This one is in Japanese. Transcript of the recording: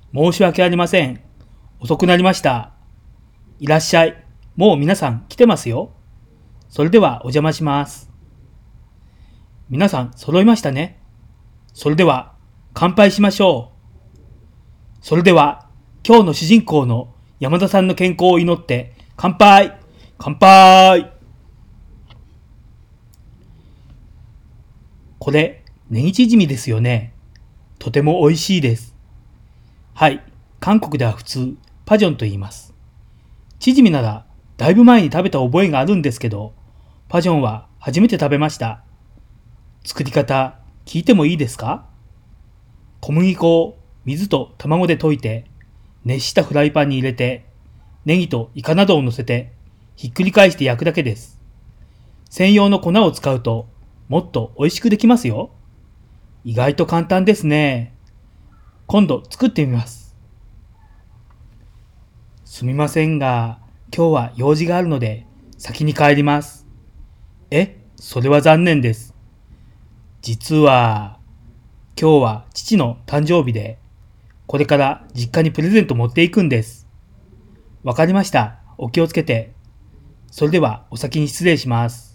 申し訳ありません。遅くなりました。いらっしゃい。もう皆さん来てますよ。それではお邪魔します。皆さん揃いましたね。それでは乾杯しましょう。それでは今日の主人公の山田さんの健康を祈って乾杯乾杯。これ、ネギチヂミですよね。とても美味しいです。はい、韓国では普通、パジョンと言います。チヂミなら、だいぶ前に食べた覚えがあるんですけど、パジョンは初めて食べました。作り方、聞いてもいいですか？小麦粉を水と卵で溶いて、熱したフライパンに入れて、ネギとイカなどを乗せて、ひっくり返して焼くだけです。専用の粉を使うと、もっと美味しくできますよ。意外と簡単ですね。今度作ってみます。すみませんが、今日は用事があるので、先に帰ります。それは残念です。実は、今日は父の誕生日で、これから実家にプレゼント持っていくんです。わかりました。お気をつけて。それではお先に失礼します。